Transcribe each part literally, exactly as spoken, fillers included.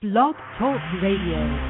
Blog Talk Radio.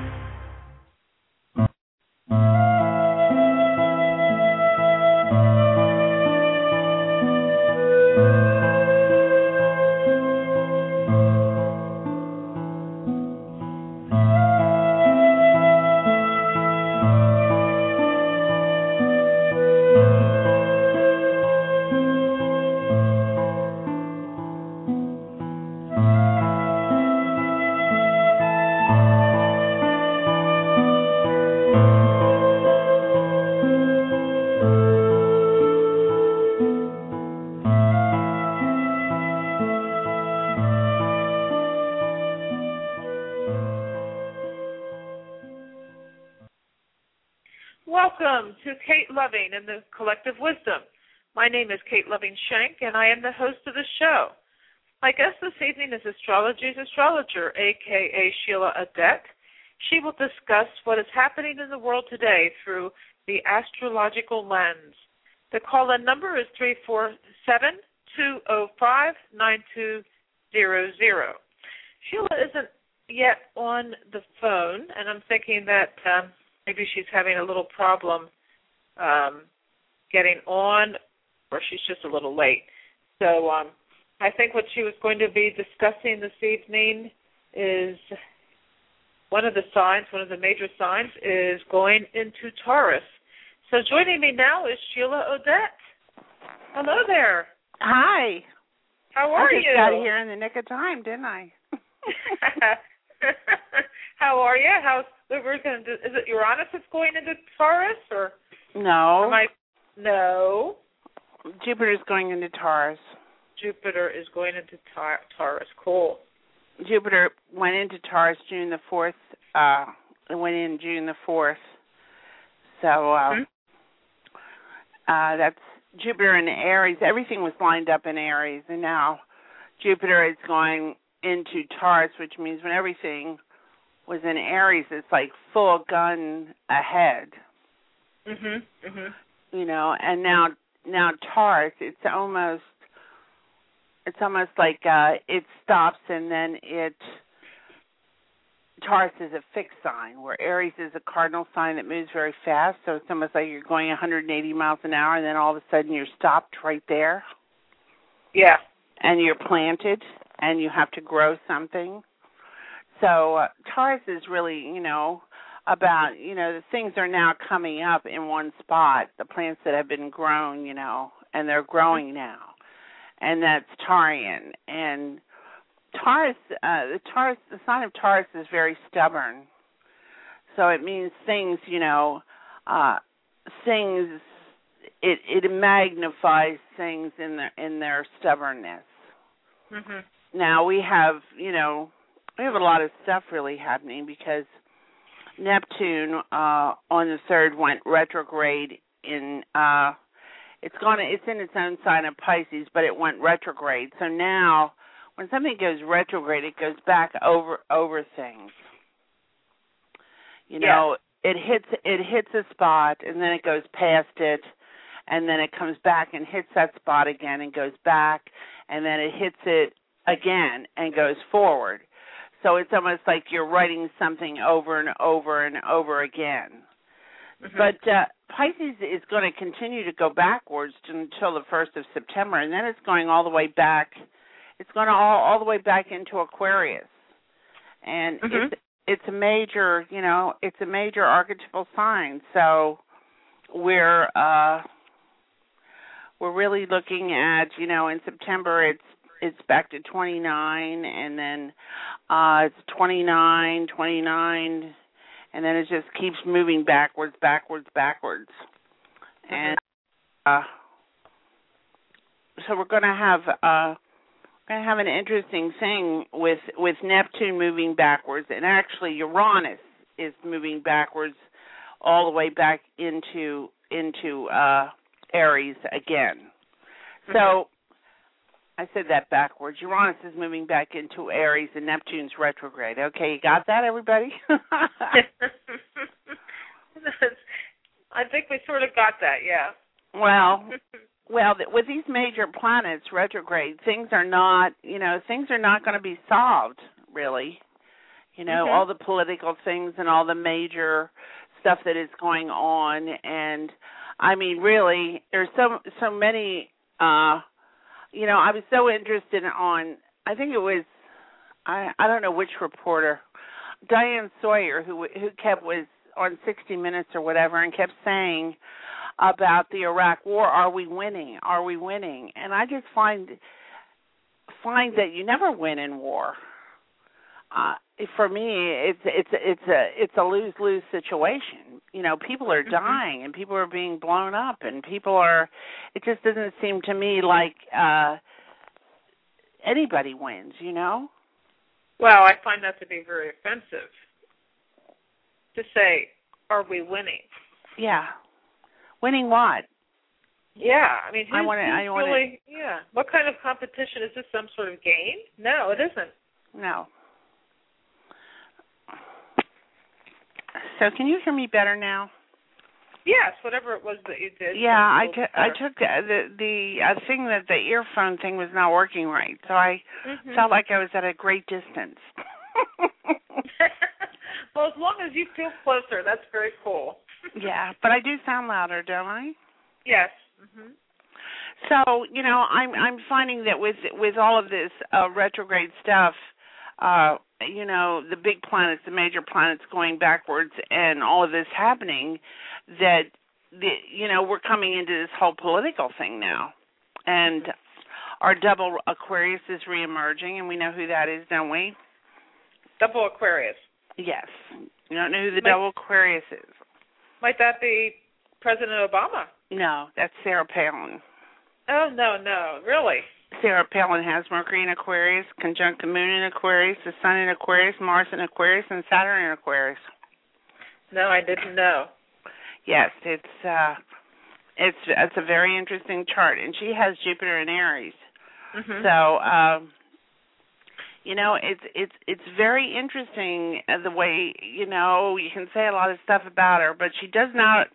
Welcome to Kate Loving and the Collective Wisdom. My name is Kate Loving Shank, and I am the host of the show. My guest this evening is Astrology's astrologer, a k a. Sheila Adet. She will discuss what is happening in the world today through the astrological lens. The call-in number is three four seven, two zero five, nine two zero zero. Sheila isn't yet on the phone, and I'm thinking that um, maybe she's having a little problem um, getting on, or she's just a little late. So um, I think what she was going to be discussing this evening is one of the signs, one of the major signs, is going into Taurus. So joining me now is Sheila Adet. Hello there. Hi. How are you? I just you? got here in the nick of time, didn't I? How are you? How's we're going to? Is it Uranus that's going into Taurus, or no? Am I, no. Jupiter's going into Taurus. Jupiter is going into tar- Taurus. Cool. Jupiter went into Taurus June the fourth. Uh, it went in June the fourth. So uh, mm-hmm. uh, that's Jupiter in Aries. Everything was lined up in Aries, and now Jupiter is going into Taurus, which means when everything was in Aries, it's like full gun ahead. Mhm. Mhm. You know, and now now Taurus, it's almost it's almost like uh, it stops and then it Taurus is a fixed sign, where Aries is a cardinal sign that moves very fast. So it's almost like you're going one hundred eighty miles an hour, and then all of a sudden you're stopped right there. Yeah. And you're planted, and you have to grow something. So uh, Taurus is really, you know, about, you know, the things are now coming up in one spot, the plants that have been grown, you know, and they're growing now. And that's Taurian. And Taurus, uh, the Taurus, the sign of Taurus is very stubborn. So it means things, you know, uh, things, it, it magnifies things in their, in their stubbornness. Mm-hmm. Now we have, you know, we have a lot of stuff really happening because Neptune uh, on the third went retrograde in. Uh, it's gone. It's in its own sign of Pisces, but it went retrograde. So now, when something goes retrograde, it goes back over over things. You know, yeah. it hits it hits a spot, and then it goes past it, and then it comes back and hits that spot again, and goes back, and then it hits it again and goes forward. So it's almost like you're writing something over and over and over again. Mm-hmm. But uh, Pisces is going to continue to go backwards until the first of September, and then it's going all the way back. It's going all, all the way back into Aquarius. And mm-hmm. it's it's a major, you know, it's a major archetypal sign. So we're uh, we're really looking at, you know, in September it's it's back to twenty-nine, and then uh, it's twenty-nine, twenty-nine, and then it just keeps moving backwards, backwards, backwards. And uh, so we're going to have uh, going to have an interesting thing with with Neptune moving backwards, and actually Uranus is moving backwards all the way back into into uh, Aries again. Mm-hmm. So. I said that backwards. Uranus is moving back into Aries and Neptune's retrograde. Okay, you got that, everybody? I think we sort of got that, yeah. Well, well, with these major planets retrograde, things are not, you know, things are not going to be solved, really. You know, Mhm. all the political things and all the major stuff that is going on. And, I mean, really, there's so, so many, uh, you know, I was so interested on, I think it was, I, I don't know which reporter, Diane Sawyer, who who kept was on sixty minutes or whatever, and kept saying about the Iraq War, are we winning? Are we winning? And I just find find that you never win in war. Uh, for me, it's it's it's a it's a lose lose situation. You know, people are dying mm-hmm. and people are being blown up, and people are. It just doesn't seem to me like uh, anybody wins. You know. Well, I find that to be very offensive. To say, "Are we winning?" Yeah, winning what? Yeah, I mean, who's, I want to. I want really, yeah. What kind of competition is this? Some sort of game? No, it isn't. No. So, can you hear me better now? Yes, whatever it was that you did. Yeah, I, t- I took the the, the uh, thing that the earphone thing was not working right, so I mm-hmm. felt like I was at a great distance. Well, as long as you feel closer, that's very cool. Yeah, but I do sound louder, don't I? Yes. Mm-hmm. So, you know, I'm I'm finding that with with all of this uh, retrograde stuff, uh, you know, the big planets, the major planets going backwards, and all of this happening, that the you know we're coming into this whole political thing now, and our double Aquarius is reemerging, and we know who that is, don't we? Double Aquarius. Yes. You don't know who the might, double Aquarius is? Might that be President Obama? No, that's Sarah Palin. Oh, no, no, really? Sarah Palin has Mercury in Aquarius, conjunct the Moon in Aquarius, the Sun in Aquarius, Mars in Aquarius, and Saturn in Aquarius. No, I didn't know. Yes, it's uh, it's it's a very interesting chart, and she has Jupiter in Aries. Mm-hmm. So, um, you know, it's it's it's very interesting the way, you know, you can say a lot of stuff about her, but she does not.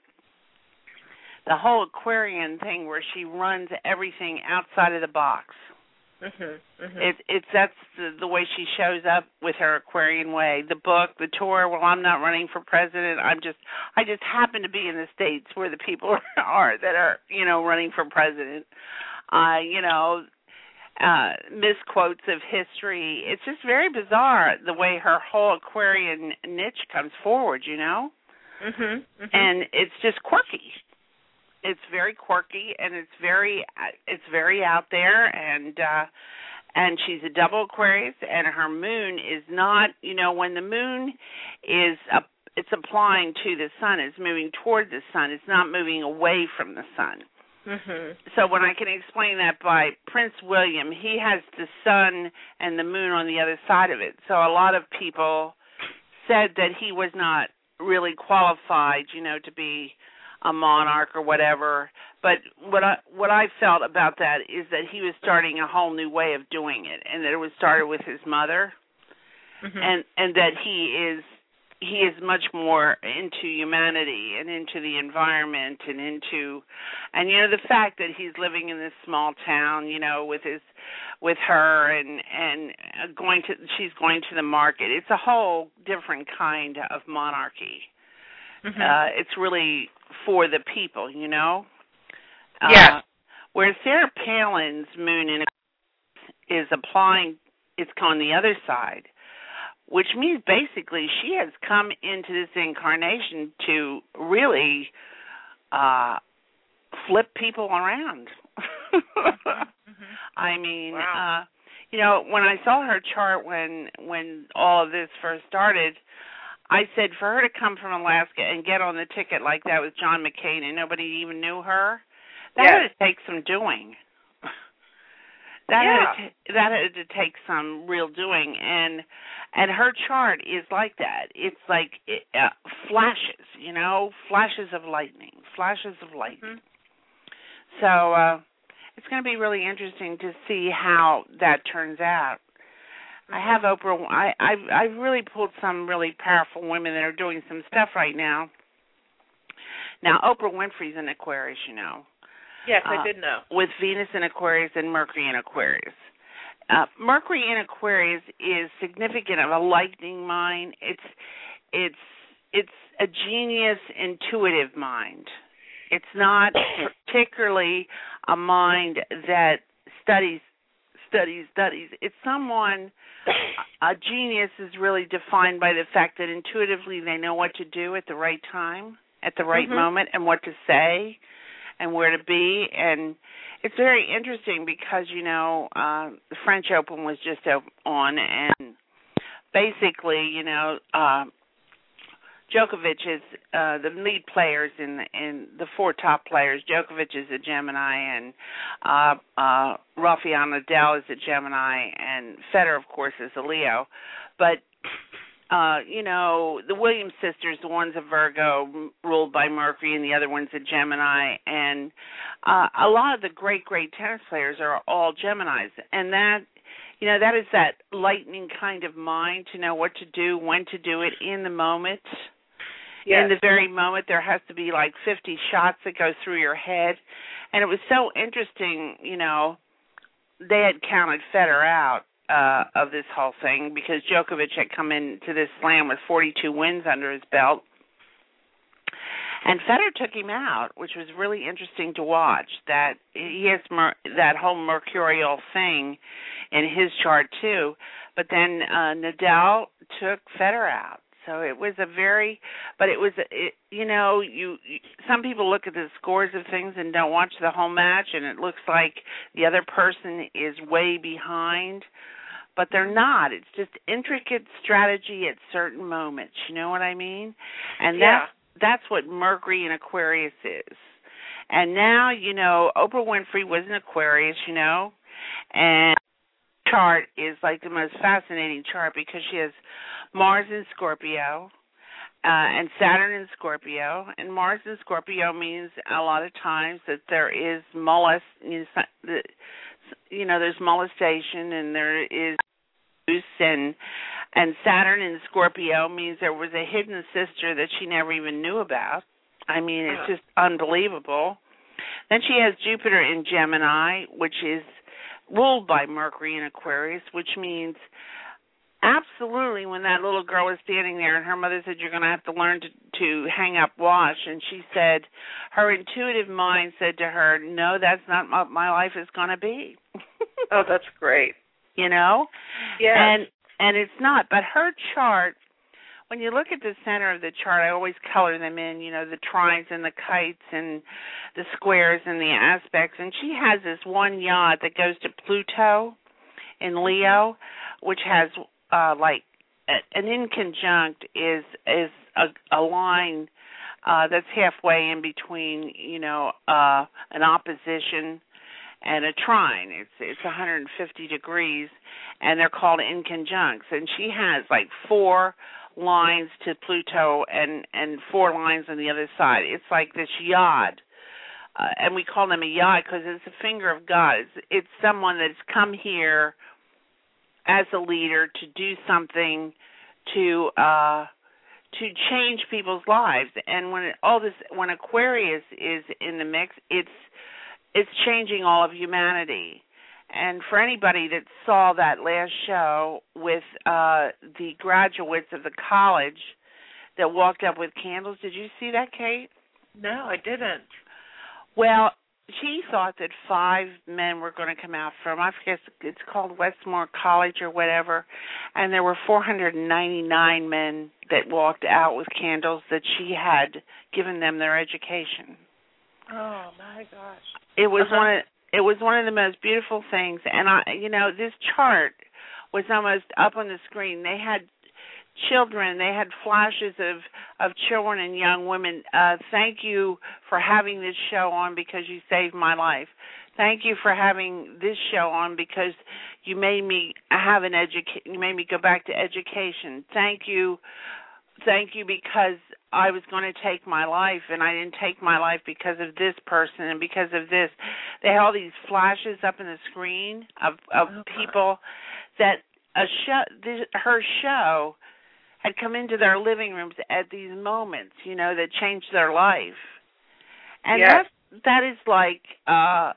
The whole Aquarian thing where she runs everything outside of the box. Mm-hmm, mm-hmm. It, it's that's the, the way she shows up with her Aquarian way. The book, the tour. Well, I'm not running for president. I'm just I just happen to be in the states where the people are that are you know running for president. Uh, you know, uh, misquotes of history. It's just very bizarre the way her whole Aquarian niche comes forward. You know, mm-hmm, mm-hmm. and it's just quirky. It's very quirky, and it's very it's very out there, and uh, and she's a double Aquarius, and her moon is not, you know, when the moon is up, it's applying to the sun, it's moving toward the sun, it's not moving away from the sun. Mm-hmm. So when I can explain that by Prince William, he has the sun and the moon on the other side of it. So a lot of people said that he was not really qualified, you know, to be a monarch or whatever, but what I what I felt about that is that he was starting a whole new way of doing it, and that it was started with his mother, mm-hmm. and and that he is he is much more into humanity and into the environment and into, and you know the fact that he's living in this small town, you know, with his with her and and going to she's going to the market. It's a whole different kind of monarchy. Mm-hmm. Uh, it's really for the people, you know? Yes. Uh, whereas Sarah Palin's moon in is applying, it's on the other side, which means basically she has come into this incarnation to really uh, flip people around. Mm-hmm. I mean, wow. uh, you know, when I saw her chart when when all of this first started, I said for her to come from Alaska and get on the ticket like that with John McCain and nobody even knew her, that yes. had to take some doing. that yeah. had to, that had to take some real doing, and and her chart is like that. It's like it, uh, flashes, you know, flashes of lightning, flashes of lightning. Mm-hmm. So uh, it's going to be really interesting to see how that turns out. I have Oprah. I, I've, I've really pulled some really powerful women that are doing some stuff right now. Now, Oprah Winfrey's in Aquarius, you know. Yes, uh, I did know. With Venus in Aquarius and Mercury in Aquarius. uh, Mercury in Aquarius is significant of a lightning mind. It's it's it's a genius, intuitive mind. It's not particularly a mind that studies, studies, studies. It's someone, a genius is really defined by the fact that intuitively they know what to do at the right time, at the right mm-hmm. moment, and what to say and where to be. And it's very interesting because, you know, uh, the French Open was just on, and basically, you know, uh, Djokovic is uh, the lead players in the, in the four top players. Djokovic is a Gemini, and uh, uh, Rafael Nadal is a Gemini, and Federer, of course, is a Leo. But uh, you know, the Williams sisters, the one's a Virgo, ruled by Mercury, and the other one's a Gemini. And uh, a lot of the great, great tennis players are all Geminis, and that. You know, that is that lightning kind of mind to know what to do, when to do it in the moment. Yes. In the very moment, there has to be like fifty shots that go through your head. And it was so interesting, you know, they had counted Federer out uh, of this whole thing because Djokovic had come into this slam with forty-two wins under his belt. And Federer took him out, which was really interesting to watch. That he has mer- that whole mercurial thing in his chart too. But then uh, Nadal took Federer out. So it was a very, but it was, it, you know, you, you. Some people look at the scores of things and don't watch the whole match, and it looks like the other person is way behind. But they're not. It's just intricate strategy at certain moments. You know what I mean? And yeah. that's That's what Mercury in Aquarius is. And now, you know, Oprah Winfrey was in Aquarius, you know, and chart is like the most fascinating chart because she has Mars in Scorpio uh, and Saturn in Scorpio. And Mars in Scorpio means a lot of times that there is molest, you know, there's molestation and there is abuse, and And Saturn in Scorpio means there was a hidden sister that she never even knew about. I mean, it's just unbelievable. Then she has Jupiter in Gemini, which is ruled by Mercury in Aquarius, which means absolutely when that little girl was standing there and her mother said, you're going to have to learn to, to hang up wash, and she said, her intuitive mind said to her, no, that's not what my life is going to be. Oh, that's great. You know? Yeah. And And it's not, but her chart, when you look at the center of the chart, I always color them in, you know, the trines and the kites and the squares and the aspects. And she has this one yacht that goes to Pluto in Leo, which has uh, like an inconjunct is is a, a line uh, that's halfway in between, you know, uh, an opposition and a trine. It's it's one hundred fifty degrees, and they're called inconjuncts. And she has like four lines to Pluto and, and four lines on the other side. It's like this yod, uh, and we call them a yod because it's a finger of God. It's, it's someone that's come here as a leader to do something to uh, to change people's lives. And when it, all this, when Aquarius is in the mix, it's it's changing all of humanity. And for anybody that saw that last show with uh, the graduates of the college that walked up with candles, did you see that, Kate? No, I didn't. Well, she thought that five men were going to come out from, I forget, it's called Westmore College or whatever, and there were four hundred ninety-nine men that walked out with candles that she had given them their education. Oh, my gosh. It was uh-huh. one of It was one of the most beautiful things, and I, you know, this chart was almost up on the screen. They had children, they had flashes of, of children and young women. Uh, thank you for having this show on because you saved my life. Thank you for having this show on because you made me have an educa- You made me go back to education. Thank you. Thank you because I was going to take my life, and I didn't take my life because of this person and because of this. They had all these flashes up in the screen of, of oh, people that a show, this, her show had come into their living rooms at these moments, you know, that changed their life. And yes. that, that is like uh,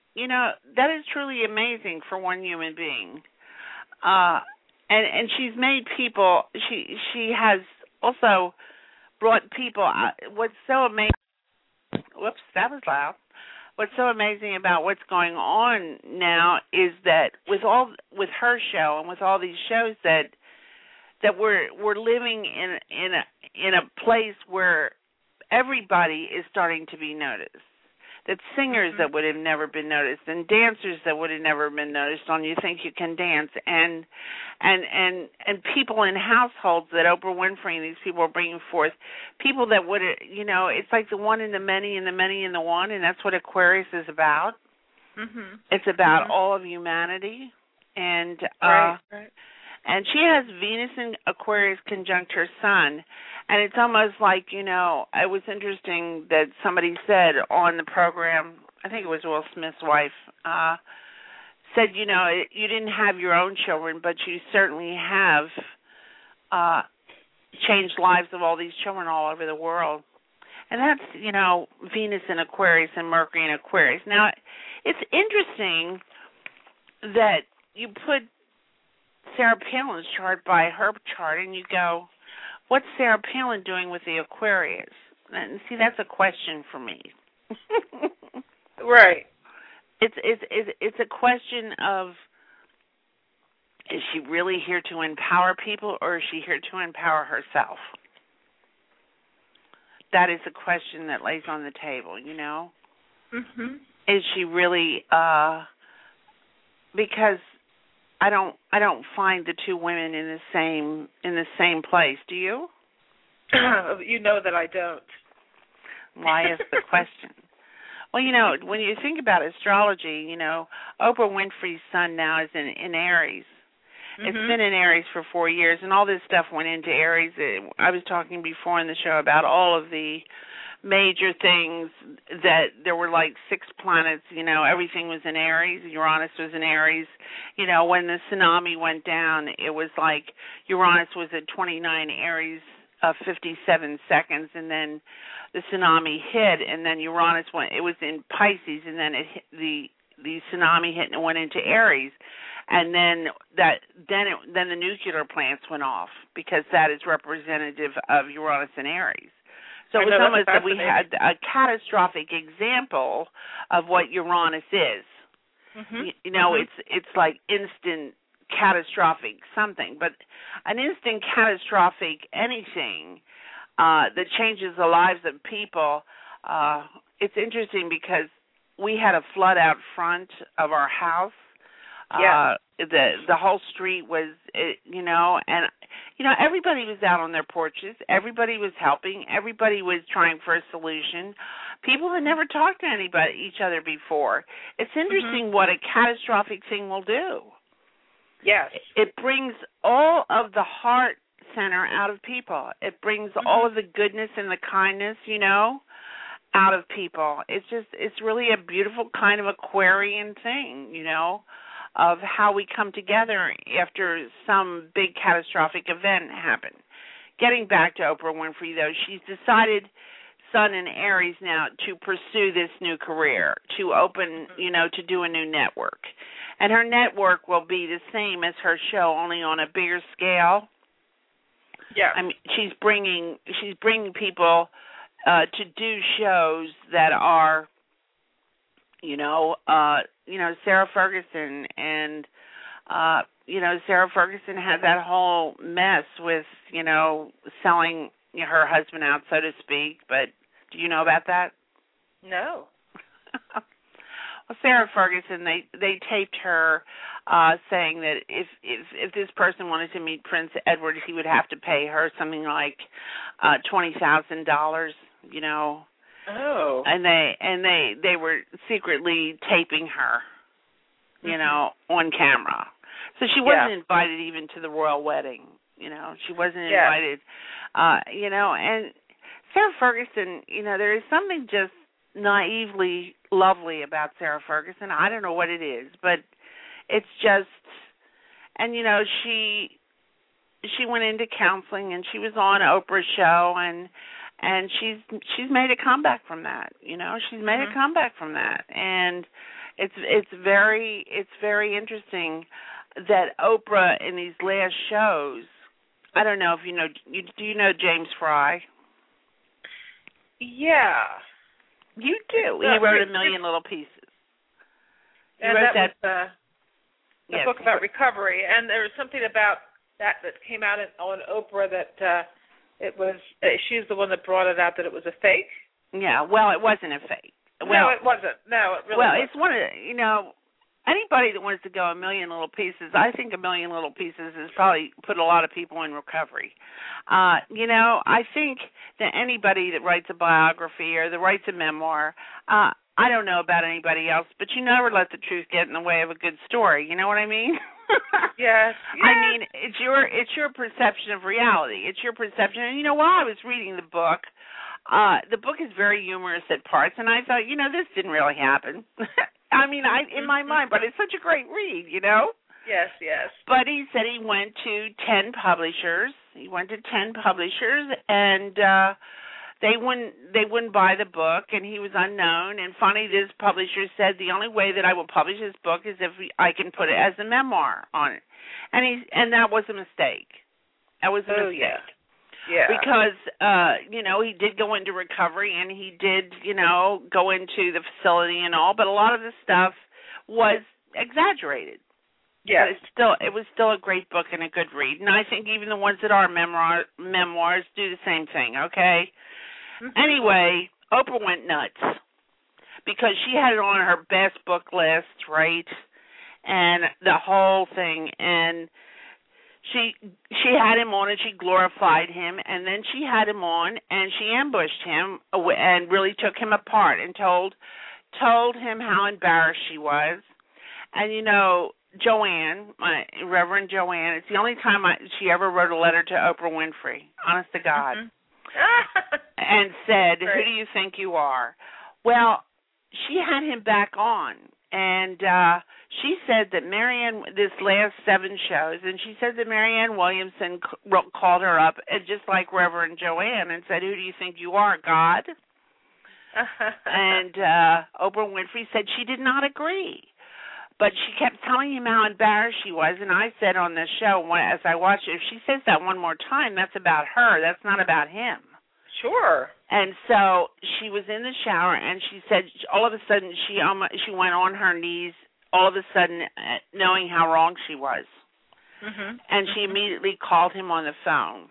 you know, that is truly amazing for one human being. Uh, and and she's made people. She she has also brought people. Uh, what's so amazing? Whoops, that was loud. What's so amazing about what's going on now is that with all with her show and with all these shows that that we're we're living in in a in a place where everybody is starting to be noticed. That singers mm-hmm. that would have never been noticed, and dancers that would have never been noticed on You Think You Can Dance, and and and and people in households that Oprah Winfrey and these people are bringing forth, people that would, you know, it's like the one in the many and the many in the one, and that's what Aquarius is about. Mm-hmm. It's about mm-hmm. all of humanity, and right, uh, right. and she has Venus in Aquarius conjunct her sun. And it's almost like, you know, it was interesting that somebody said on the program, I think it was Will Smith's wife, uh, said, you know, it, you didn't have your own children, but you certainly have uh, changed lives of all these children all over the world. And that's, you know, Venus in Aquarius and Mercury in Aquarius. Now, it's interesting that you put Sarah Palin's chart by her chart and you go, what's Sarah Palin doing with the Aquarius? And see, that's a question for me. Right. It's it's it's it's a question of, is she really here to empower people, or is she here to empower herself? That is a question that lays on the table. You know, mm-hmm. is she really? Uh, because I don't I don't find the two women in the same in the same place. Do you? You know that I don't. Why is the question? Well, you know, when you think about astrology, you know, Oprah Winfrey's sun now is in, in Aries. Mm-hmm. It's been in Aries for four years, and all this stuff went into Aries. It, I was talking before in the show about all of the major things that there were like six planets, you know, everything was in Aries. Uranus was in Aries. You know, when the tsunami went down, it was like Uranus was at twenty-nine Aries of fifty-seven seconds, and then the tsunami hit, and then Uranus went, it was in Pisces, and then it hit, the the tsunami hit and it went into Aries. And then that then it, then the nuclear plants went off, because that is representative of Uranus and Aries. So it was almost that we had a catastrophic example of what Uranus is. Mm-hmm. You, you know, mm-hmm. it's it's like instant catastrophic something, but an instant catastrophic anything uh, that changes the lives of people. Uh, it's interesting because we had a flood out front of our house. Yeah. Uh, the the whole street was, you know, and you know, everybody was out on their porches. Everybody was helping. Everybody was trying for a solution. People had never talked to anybody, each other before. It's interesting mm-hmm. what a catastrophic thing will do. Yes. It brings all of the heart center out of people. It brings mm-hmm. all of the goodness and the kindness, you know, out of people. It's just, it's really a beautiful kind of Aquarian thing, you know, of how we come together after some big catastrophic event happened. Getting back to Oprah Winfrey, though, she's decided, Sun in Aries now, to pursue this new career, to open, you know, to do a new network. And her network will be the same as her show, only on a bigger scale. Yeah. I mean, she's bringing she's bringing people uh, to do shows that are, you know, uh, you know, Sarah Ferguson, and uh, you know, Sarah Ferguson had that whole mess with, you know, selling her husband out, so to speak. But do you know about that? No. Well, Sarah Ferguson, they they taped her uh, saying that if, if if this person wanted to meet Prince Edward, he would have to pay her something like uh, twenty thousand dollars. You know. Oh. And they and they they were secretly taping her, you mm-hmm. know, on camera. So she wasn't yeah. invited even to the royal wedding. You know, she wasn't yeah. invited. Uh, you know, and Sarah Ferguson, you know, there is something just naively lovely about Sarah Ferguson. I don't know what it is, but it's just, and you know, she she went into counseling and she was on Oprah's show, and and she's she's made a comeback from that. You know, she's made mm-hmm. a comeback from that, and it's it's very it's very interesting that Oprah in these last shows. I don't know if you know. You, do you know James Fry? Yeah. You do. He wrote A Million Little Pieces. He and wrote that, that. was uh, the yes. book about recovery, and there was something about that that came out on Oprah that uh, it was. Uh, she's the one that brought it out that it was a fake. Yeah. Well, it wasn't a fake. no, Well, it wasn't. No, it really. Well, wasn't. it's one of the, you know. Anybody that wants to go A Million Little Pieces, I think A Million Little Pieces has probably put a lot of people in recovery. Uh, you know, I think that anybody that writes a biography or that writes a memoir, uh, I don't know about anybody else, but you never let the truth get in the way of a good story. You know what I mean? Yes. yes. I mean, it's your it's your perception of reality. It's your perception. And you know, while I was reading the book, uh, the book is very humorous at parts, and I thought, you know, this didn't really happen. I mean, I in my mind, but it's such a great read, you know? Yes, yes. But he said he went to ten publishers. He went to ten publishers, and uh, they wouldn't they wouldn't buy the book, and he was unknown. And finally, this publisher said, the only way that I will publish this book is if I can put it as a memoir on it. And he and that was a mistake. That was a oh, mistake. Yeah. Yeah. Because, uh, you know, he did go into recovery and he did, you know, go into the facility and all, but a lot of the stuff was exaggerated. Yeah. But it's still, it was still a great book and a good read. And I think even the ones that are memoir, memoirs do the same thing, okay? Mm-hmm. Anyway, Oprah went nuts because she had it on her best book list, right? And the whole thing, and She she had him on and she glorified him, and then she had him on and she ambushed him and really took him apart and told told him how embarrassed she was. And you know, Joanne, my Reverend Joanne, it's the only time I, she ever wrote a letter to Oprah Winfrey, honest to God, mm-hmm. and said, right. Who do you think you are? Well, she had him back on. And uh, she said that Marianne, this last seven shows, and she said that Marianne Williamson c- called her up, and just like Reverend Joanne, and said, who do you think you are, God? And uh, Oprah Winfrey said she did not agree. But she kept telling him how embarrassed she was, and I said on the show, as I watched it, if she says that one more time, that's about her. That's not about him. Sure. And so she was in the shower, and she said all of a sudden she um, she went on her knees, all of a sudden uh, knowing how wrong she was. Mm-hmm. And she mm-hmm. immediately called him on the phone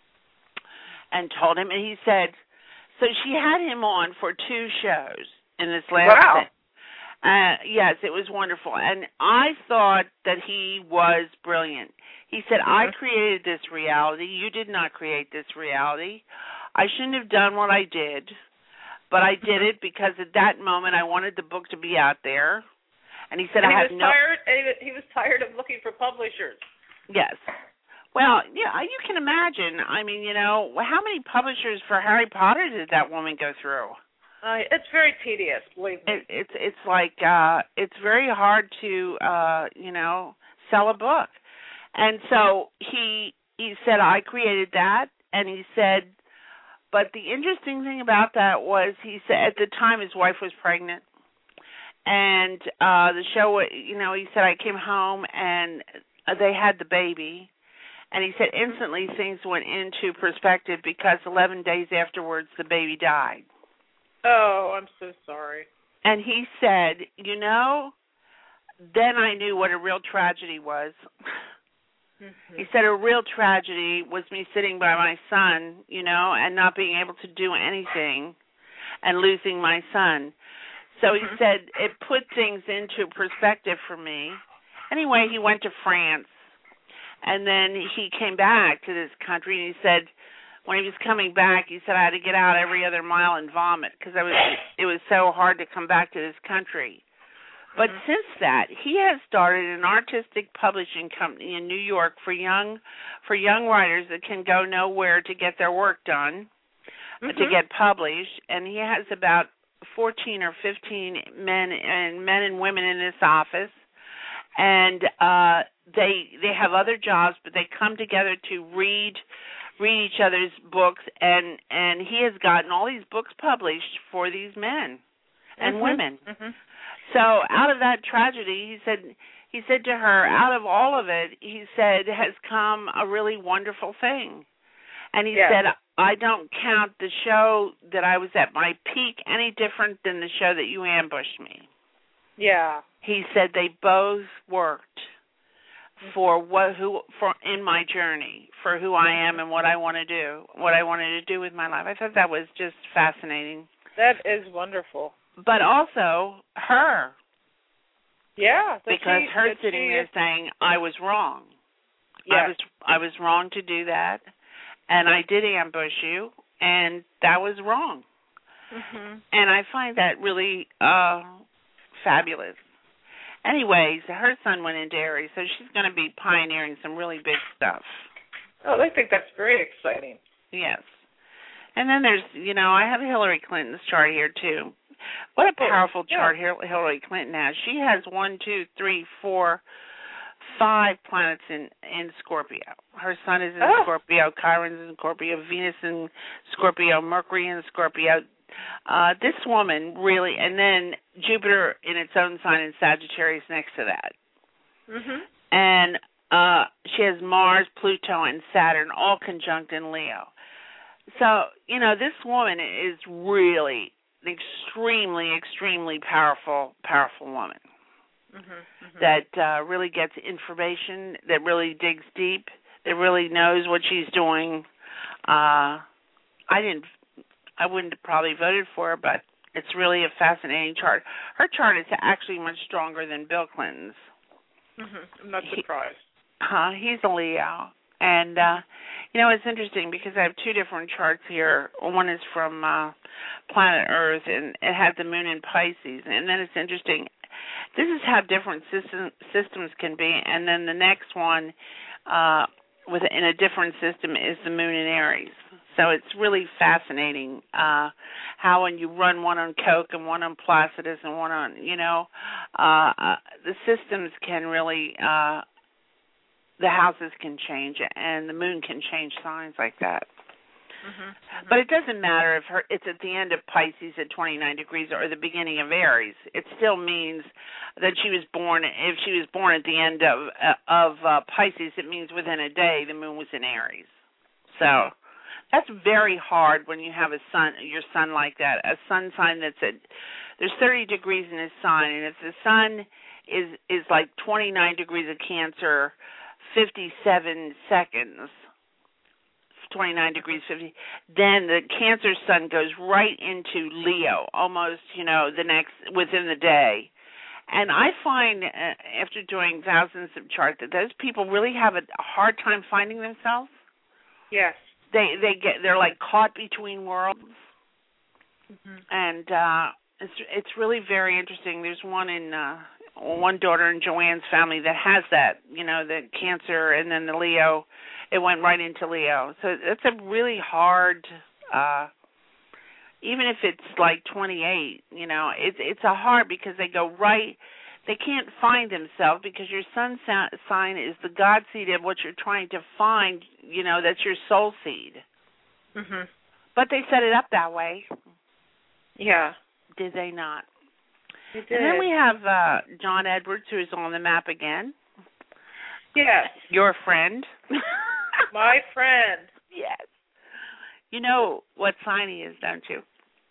and told him, and he said, so she had him on for two shows in this last Wow. thing. Uh, yes, it was wonderful. And I thought that he was brilliant. He said, mm-hmm. I created this reality. You did not create this reality. I shouldn't have done what I did, but I did it because at that moment I wanted the book to be out there. And he said, and I he have was no... tired. He was tired of looking for publishers. Yes. Well, yeah, you can imagine. I mean, you know, how many publishers for Harry Potter did that woman go through? Uh, it's very tedious, believe me. It, it's it's like uh, it's very hard to uh, you know sell a book, and so he he said I created that, and he said, but the interesting thing about that was he said at the time his wife was pregnant, and uh, the show you know he said I came home and they had the baby, and he said instantly things went into perspective because eleven days afterwards the baby died. Oh, I'm so sorry. And he said, you know, then I knew what a real tragedy was. Mm-hmm. He said a real tragedy was me sitting by my son, you know, and not being able to do anything and losing my son. So mm-hmm. he said it put things into perspective for me. Anyway, he went to France, and then he came back to this country, and he said, when he was coming back, he said I had to get out every other mile and vomit because I was it was so hard to come back to this country. But mm-hmm. since that, he has started an artistic publishing company in New York for young for young writers that can go nowhere to get their work done, mm-hmm. to get published, and he has about fourteen or fifteen men and men and women in this office, and uh, they they have other jobs, but they come together to read. read each other's books, and, and he has gotten all these books published for these men and mm-hmm. women. Mm-hmm. So out of that tragedy, he said, he said to her, out of all of it, he said, has come a really wonderful thing. And he yeah. said, I don't count the show that I was at my peak any different than the show that you ambushed me. Yeah. He said they both worked for what who for in my journey, for who I am and what I want to do, what I wanted to do with my life. I thought that was just fascinating. That is wonderful. But also her. Yeah. Because she, her sitting she, there saying, I was wrong. Yes. I was I was wrong to do that, and I did ambush you, and that was wrong. Mm-hmm. And I find that really uh, fabulous. Anyways, her son went into Aries, so she's going to be pioneering some really big stuff. Oh, I think that's very exciting. Yes. And then there's, you know, I have Hillary Clinton's chart here, too. What a powerful oh, yeah. chart Hillary Clinton has. She has one, two, three, four, five planets in, in Scorpio. Her sun is in oh. Scorpio, Chiron's in Scorpio, Venus in Scorpio, Mercury in Scorpio. Uh, this woman really, and then Jupiter in its own sign in Sagittarius next to that. Mm-hmm. And uh, she has Mars, Pluto, and Saturn all conjunct in Leo. So, you know, this woman is really an extremely, extremely powerful, powerful woman. Mm-hmm, mm-hmm. That uh, really gets information, that really digs deep, that really knows what she's doing. Uh, I didn't, I wouldn't have probably voted for her, but it's really a fascinating chart. Her chart is actually much stronger than Bill Clinton's. Mm-hmm. I'm not surprised. He, uh, he's a Leo. And, uh, you know, it's interesting because I have two different charts here. One is from uh, Planet Earth, and it has the moon in Pisces. And then it's interesting. This is how different system, systems can be. And then the next one uh, with in a different system is the moon in Aries. So it's really fascinating uh, how when you run one on Coke and one on Placidus and one on, you know, uh, uh, the systems can really, uh, the houses can change and the moon can change signs like that. Mm-hmm, mm-hmm. But it doesn't matter if her, it's at the end of Pisces at twenty-nine degrees or the beginning of Aries. It still means that she was born, if she was born at the end of uh, of uh, Pisces, it means within a day the moon was in Aries. So that's very hard when you have a sun, your sun like that, a sun sign that's at, there's thirty degrees in his sign, and if the sun is is like twenty-nine degrees of Cancer, fifty-seven seconds, twenty-nine degrees, fifty, then the Cancer sun goes right into Leo, almost, you know, the next, within the day. And I find, uh, after doing thousands of charts, that those people really have a hard time finding themselves. Yes. They they get they're like caught between worlds, mm-hmm. and uh, it's it's really very interesting. There's one in uh, one daughter in Joanne's family that has that, you know, the Cancer and then the Leo. It went right into Leo, so it's a really hard. Uh, even if it's like twenty-eight, you know, it's it's a hard because they go right. They can't find themselves because your sun sign is the God seed of what you're trying to find, you know, that's your soul seed. Mm-hmm. But they set it up that way. Yeah. Did they not? They did. And then we have uh, John Edwards, who is on the map again. Yes. Your friend. My friend. Yes. You know what sign he is, don't you?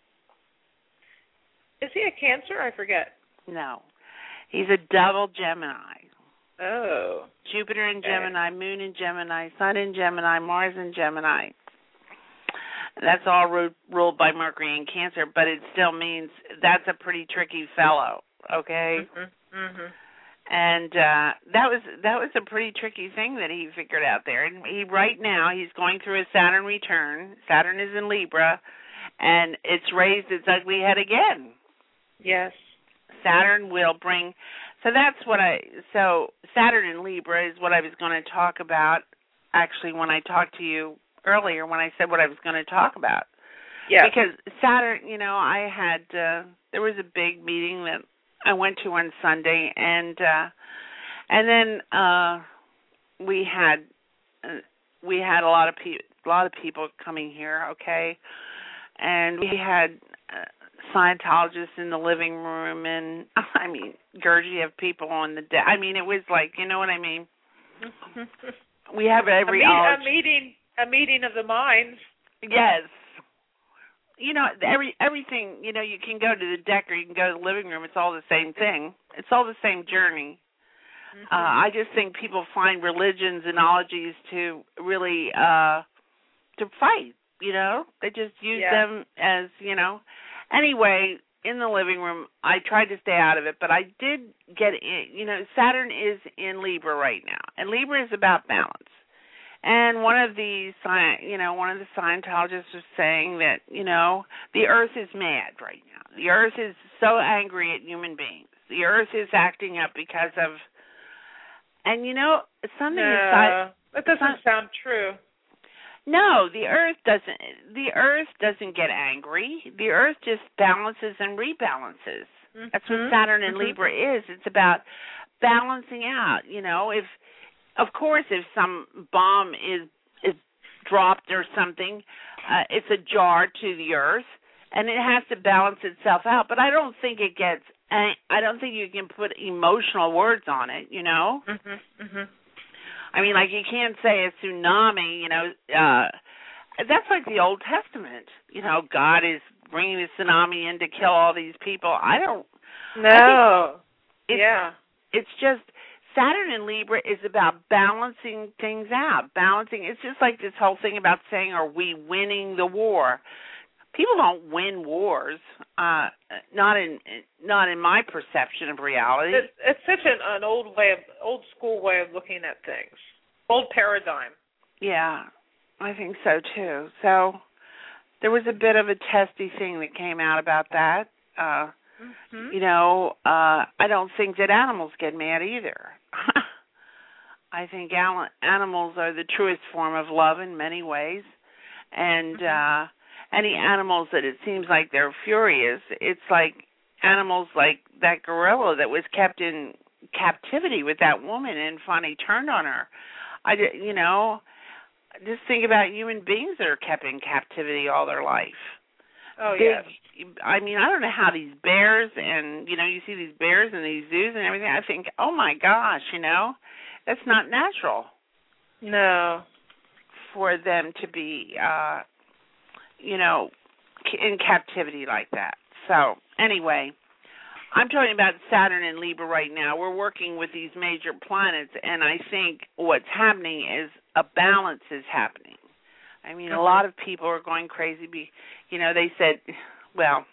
Is he a Cancer? I forget. No. He's a double Gemini. Oh. Jupiter in okay. Gemini, Moon in Gemini, Sun in Gemini, Mars in Gemini. That's all ru- ruled by Mercury in Cancer, but it still means that's a pretty tricky fellow, okay? Mm-hmm. Mm-hmm. And uh, that was that was a pretty tricky thing that he figured out there. And he right now he's going through a Saturn return. Saturn is in Libra, and it's raised its ugly head again. Yes. Saturn will bring, so that's what I, so Saturn in Libra is what I was going to talk about, actually, when I talked to you earlier, when I said what I was going to talk about. Yeah. Because Saturn, you know, I had, uh, there was a big meeting that I went to on Sunday, and, uh, and then uh, we had, uh, we had a lot of people, a lot of people coming here, okay, and we had uh, Scientologists in the living room, and I mean, Gergie, you have people on the deck. I mean, it was like, you know what I mean? We have every a, meet, a meeting, a meeting of the minds. Yes. You know, every everything. You know, you can go to the deck or you can go to the living room. It's all the same thing. It's all the same journey. Mm-hmm. Uh, I just think people find religions and ologies to really uh, to fight. You know, they just use yeah. them as, you know. Anyway, in the living room, I tried to stay out of it, but I did get in. You know, Saturn is in Libra right now, and Libra is about balance. And one of the, you know, one of the Scientologists was saying that, you know, the Earth is mad right now. The Earth is so angry at human beings. The Earth is acting up because of, and you know, something no, inside. That doesn't some, sound true. No, the Earth doesn't. The Earth doesn't get angry. The Earth just balances and rebalances. Mm-hmm. That's what Saturn and mm-hmm. Libra is. It's about balancing out. You know, if, of course, if some bomb is is dropped or something, uh, it's a jar to the Earth, and it has to balance itself out. But I don't think it gets. I don't think you can put emotional words on it. You know. Mm-hmm. Mm-hmm. I mean, like, you can't say a tsunami, you know, uh, that's like the Old Testament. You know, God is bringing a tsunami in to kill all these people. I don't. No. It's, yeah. It's just, Saturn in Libra is about balancing things out. Balancing, it's just like this whole thing about saying, are we winning the war? People don't win wars, uh, not in not in my perception of reality. It's, it's such an, an old way of old school way of looking at things, old paradigm. Yeah, I think so too. So there was a bit of a testy thing that came out about that. Uh, mm-hmm. You know, uh, I don't think that animals get mad either. I think animals are the truest form of love in many ways, and. Mm-hmm. Uh, Any animals that it seems like they're furious, it's like animals like that gorilla that was kept in captivity with that woman and finally turned on her. I, you know, just think about human beings that are kept in captivity all their life. Oh, Big, yes. I mean, I don't know how these bears and, you know, you see these bears in these zoos and everything. I think, oh, my gosh, you know, that's not natural. No. For them to be... Uh, you know, in captivity like that. So, anyway, I'm talking about Saturn and Libra right now. We're working with these major planets, and I think what's happening is a balance is happening. I mean, mm-hmm. a lot of people are going crazy. Be, you know, they said, well,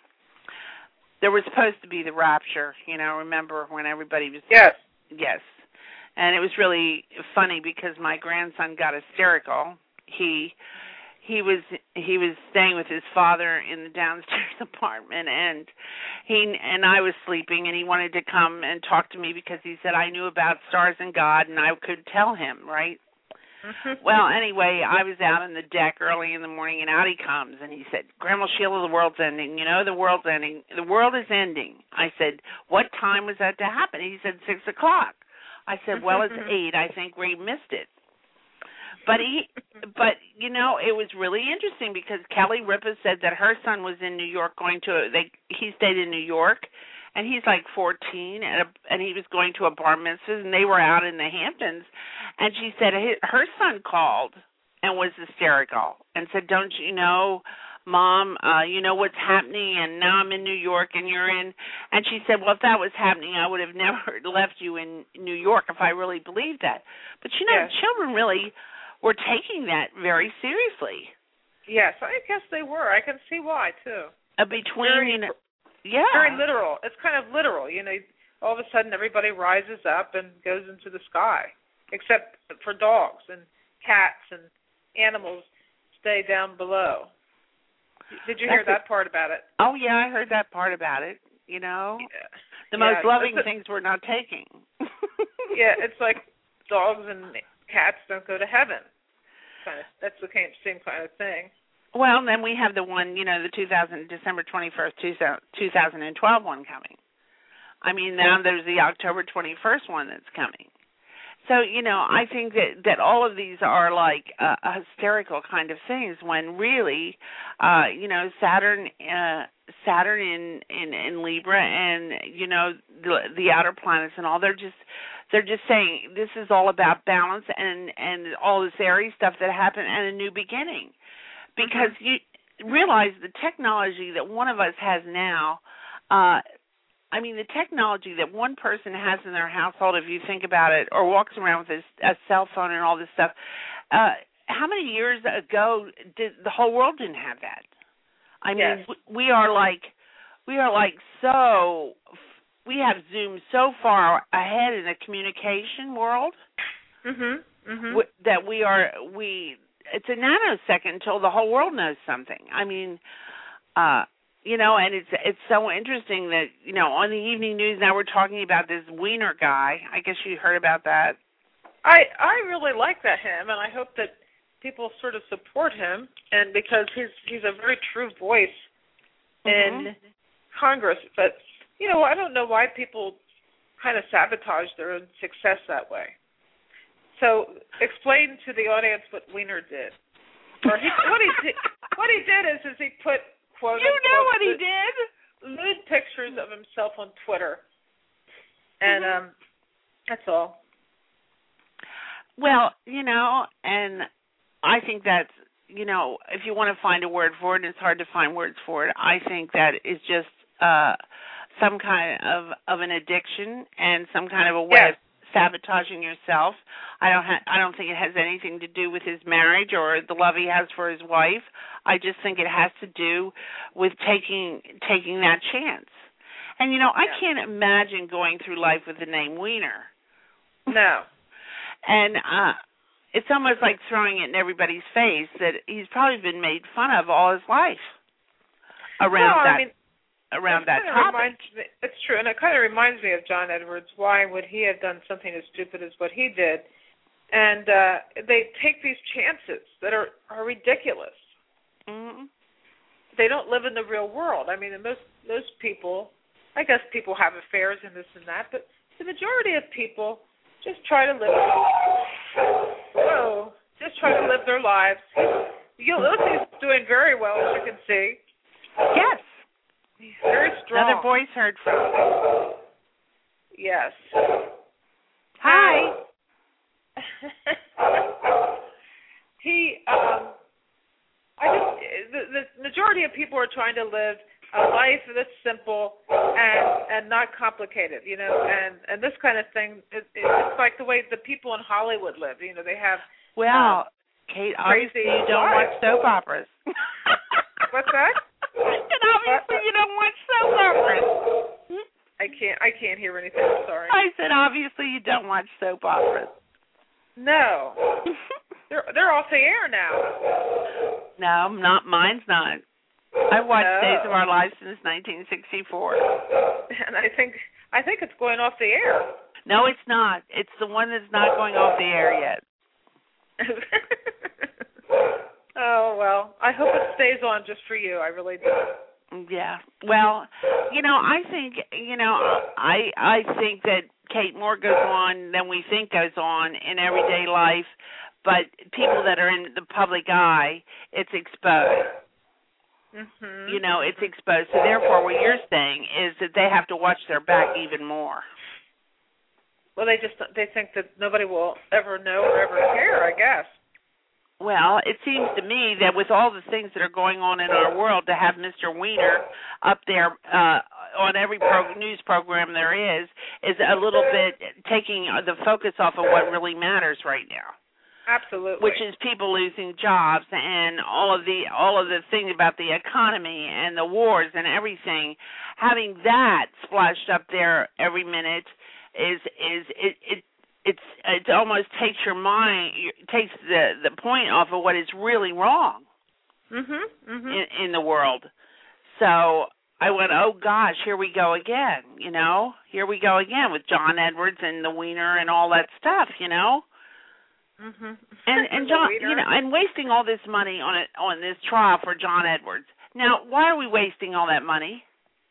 there was supposed to be the rapture, you know, remember when everybody was... Yes. Yes. And it was really funny because my grandson got hysterical. He... He was he was staying with his father in the downstairs apartment, and he and I was sleeping, and he wanted to come and talk to me because he said I knew about stars and God, and I could tell him, right? Well, anyway, I was out on the deck early in the morning, and out he comes, and he said, Grandma Sheila, the world's ending. You know, the world's ending. The world is ending. I said, what time was that to happen? He said, six o'clock. I said, well, it's eight. I think we missed it. But he, but you know, it was really interesting because Kelly Ripa said that her son was in New York going to. They he stayed in New York, and he's like fourteen, and a, and he was going to a bar mitzvah, and they were out in the Hamptons, and she said his, her son called and was hysterical and said, "Don't you know, Mom? Uh, you know what's happening, and now I'm in New York, and you're in." And she said, "Well, if that was happening, I would have never left you in New York if I really believed that." But you know, yes. children really. We're taking that very seriously. Yes, I guess they were. I can see why, too. Uh, between, very, you know, yeah. Very literal. It's kind of literal. You know, all of a sudden everybody rises up and goes into the sky, except for dogs and cats and animals stay down below. Did you hear That's that a, part about it? Oh, yeah, I heard that part about it, you know. Yeah. The yeah, most loving a, things we're not taking. Yeah, it's like dogs and cats don't go to heaven. Kind of, that's the same kind of thing. Well, then we have the one, you know, the two thousand December twenty-first, two thousand twelve one coming. I mean, now there's the October twenty-first one that's coming. So, you know, I think that, that all of these are like uh, hysterical kind of things when really, uh, you know, Saturn uh, Saturn in, in, in Libra and, you know, the, the outer planets and all, they're just they're just saying this is all about balance and, and all this Aries stuff that happened and a new beginning. Because mm-hmm. you realize the technology that one of us has now, uh, I mean, the technology that one person has in their household, if you think about it, or walks around with a, a cell phone and all this stuff, uh, how many years ago did the whole world didn't have that? I yes. mean, we are like, we are like so, we have zoomed so far ahead in the communication world mm-hmm. Mm-hmm. that we are, we, it's a nanosecond until the whole world knows something. I mean, uh, You know, and it's it's so interesting that, you know, on the evening news now we're talking about this Wiener guy. I guess you heard about that. I I really like that him, and I hope that people sort of support him, and because he's he's a very true voice in mm-hmm. Congress. But, you know, I don't know why people kind of sabotage their own success that way. So explain to the audience what Wiener did. Or he, what he did, what he did is, is he put, quote, you know what he lewd, did? Lewd pictures of himself on Twitter. And um, that's all. Well, you know, and I think that's, you know, if you want to find a word for it, and it's hard to find words for it, I think that is just uh, some kind of, of an addiction and some kind of a way yes. of sabotaging yourself. I don't ha- I don't think it has anything to do with his marriage or the love he has for his wife. I just think it has to do with taking taking that chance. And, you know, I yeah. can't imagine going through life with the name Wiener. No. And uh, it's almost like throwing it in everybody's face that he's probably been made fun of all his life around well, that. I mean, around that kind of topic. Reminds me, it's true, and it kind of reminds me of John Edwards. Why would he have done something as stupid as what he did? And uh, they take these chances that are, are ridiculous. Mm-hmm. They don't live in the real world. I mean, most most people, I guess people have affairs and this and that, but the majority of people just try to live. Whoa! Just try to live their lives. You'll look, he's doing very well, as you can see. Yes. He's very strong. Another voice heard from. Yes. Hi. he, um, I just, the, the majority of people are trying to live a life that's simple and and not complicated, you know, and, and this kind of thing, it, it, it's like the way the people in Hollywood live, you know, they have Well, um, Kate, crazy obviously you don't lives. watch soap operas. What's that? And obviously you don't watch soap operas. I can't. I can't hear anything. I'm sorry. I said obviously you don't watch soap operas. No, they're they're off the air now. No, not mine's not. I've watched no. Days of Our Lives since nineteen sixty-four. And I think I think it's going off the air. No, it's not. It's the one that's not going off the air yet. Oh, well, I hope it stays on just for you. I really do. Yeah. Well, you know, I think, you know, I I think that Kate more goes on than we think goes on in everyday life, but people that are in the public eye, it's exposed. Mm-hmm. You know, it's exposed. So therefore, what you're saying is that they have to watch their back even more. Well, they just they think that nobody will ever know or ever care, I guess. Well, it seems to me that with all the things that are going on in our world, to have Mister Wiener up there uh, on every pro- news program there is, is a little bit taking the focus off of what really matters right now. Absolutely. Which is people losing jobs and all of the all of the things about the economy and the wars and everything. Having that splashed up there every minute is is it. it It's it almost takes your mind takes the, the point off of what is really wrong mm-hmm, mm-hmm. in, in the world. So I went, oh gosh, here we go again. You know, here we go again with John Edwards and the Wiener and all that stuff. You know, mm-hmm. and and John, you know, and wasting all this money on it on this trial for John Edwards. Now, why are we wasting all that money?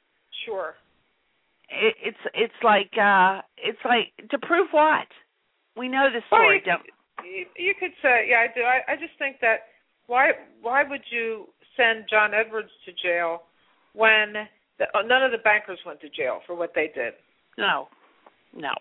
Sure. It, it's it's like uh, it's like to prove what? We know the story, well, don't you, you could say, yeah, I do. I, I just think that why why would you send John Edwards to jail when the, none of the bankers went to jail for what they did? No, no.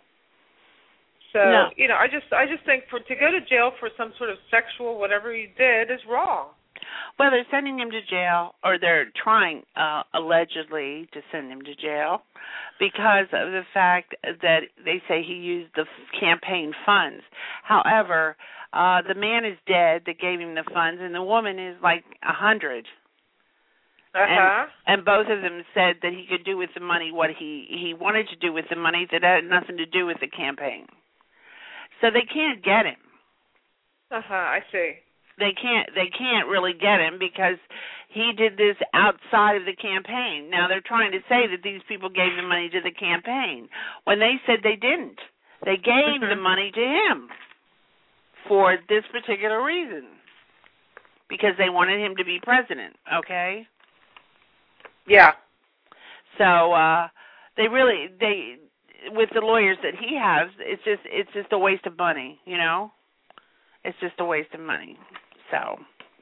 So no. you know, I just I just think for to go to jail for some sort of sexual whatever you did is wrong. Well, they're sending him to jail, or they're trying, uh, allegedly, to send him to jail because of the fact that they say he used the campaign funds. However, uh, the man is dead that gave him the funds, and the woman is like a hundred. Uh-huh. And, and both of them said that he could do with the money what he, he wanted to do with the money that had nothing to do with the campaign. So they can't get him. Uh-huh, I see. They can't they can't really get him because he did this outside of the campaign. Now they're trying to say that these people gave the money to the campaign when they said they didn't. They gave mm-hmm. the money to him for this particular reason because they wanted him to be president, okay? Yeah. So uh they really they with the lawyers that he has, it's just it's just a waste of money, you know? It's just a waste of money. So,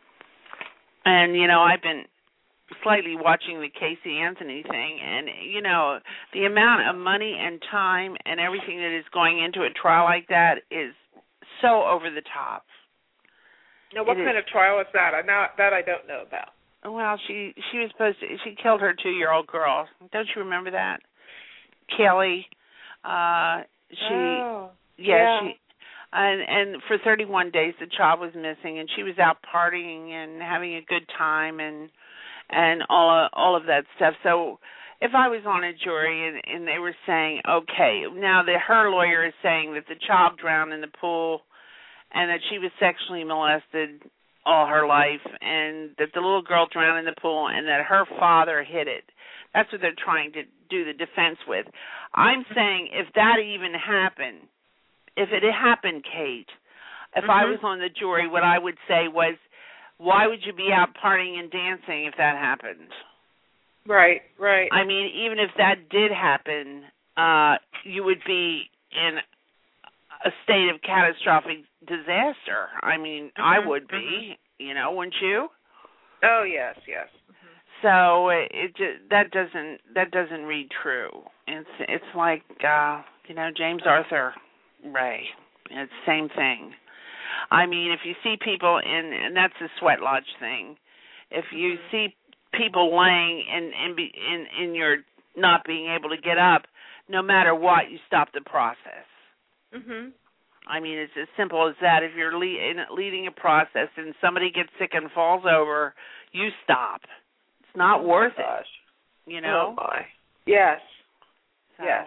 and, you know, I've been slightly watching the Casey Anthony thing, and, you know, the amount of money and time and everything that is going into a trial like that is so over the top. Now, what it kind is, of trial is that? I know, that I don't know about. Well, she she was supposed to, she killed her two-year-old girl. Don't you remember that? Kelly, uh, she, oh, yeah, yeah. she... And, and for thirty-one days, the child was missing, and she was out partying and having a good time, and and all all of that stuff. So, if I was on a jury and, and they were saying, okay, now that her lawyer is saying that the child drowned in the pool, and that she was sexually molested all her life, and that the little girl drowned in the pool, and that her father hid it. That's what they're trying to do the defense with. I'm saying if that even happened. If it had happened, Kate, if mm-hmm. I was on the jury, what I would say was, why would you be out partying and dancing if that happened? Right, right. I mean, even if that did happen, uh, you would be in a state of catastrophic disaster. I mean, mm-hmm. I would be, mm-hmm. you know, wouldn't you? Oh, yes, yes. Mm-hmm. So it, it just, that doesn't that doesn't read true. It's it's like uh, you know, James Arthur Ray. It's the same thing. I mean, if you see people in, and that's the sweat lodge thing, if you mm-hmm. see people laying in, in, in, in your not being able to get up, no matter what, you stop the process. Mm-hmm. I mean, it's as simple as that. If you're le- in, leading a process and somebody gets sick and falls over, you stop. It's not oh worth gosh. it. You know? Oh, my. Yes. So. Yes.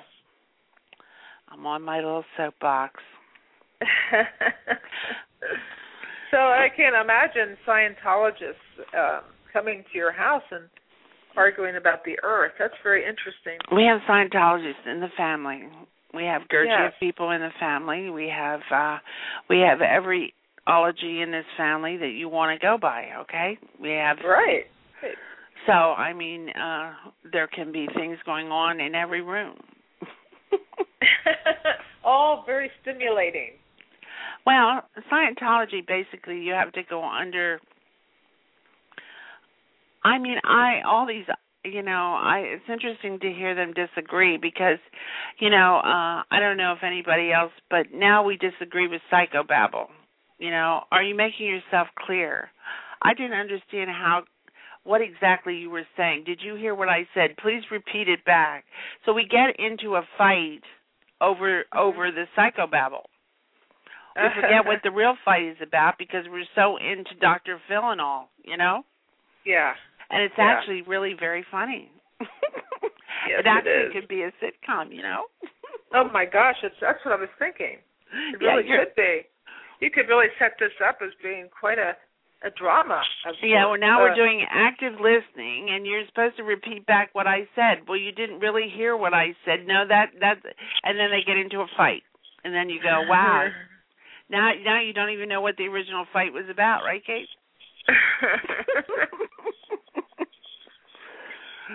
I'm on my little soapbox. So I can't imagine Scientologists um, coming to your house and arguing about the earth. That's very interesting. We have Scientologists in the family. We have Gurdjieff yes. people in the family. We have uh, we have every ology in this family that you want to go by, okay? We have Right. So, I mean, uh, there can be things going on in every room. All very stimulating. Well, Scientology, basically, you have to go under. I mean, I all these, you know, I it's interesting to hear them disagree because, you know, uh, I don't know if anybody else, but now we disagree with psychobabble. You know, are you making yourself clear? I didn't understand how. What exactly you were saying. Did you hear what I said? Please repeat it back. So we get into a fight over over the psychobabble. We forget what the real fight is about because we're so into Doctor Phil and all, you know? Yeah. And it's yeah. actually really very funny. Yes, it actually it is. could be a sitcom, you know? Oh, my gosh. It's, that's what I was thinking. It yeah, really could be. You could really set this up as being quite a A drama. Yeah, well, now uh, we're doing active listening, and you're supposed to repeat back what I said. Well, you didn't really hear what I said. No, that that, and then they get into a fight, and then you go, wow. now, now you don't even know what the original fight was about, right, Kate?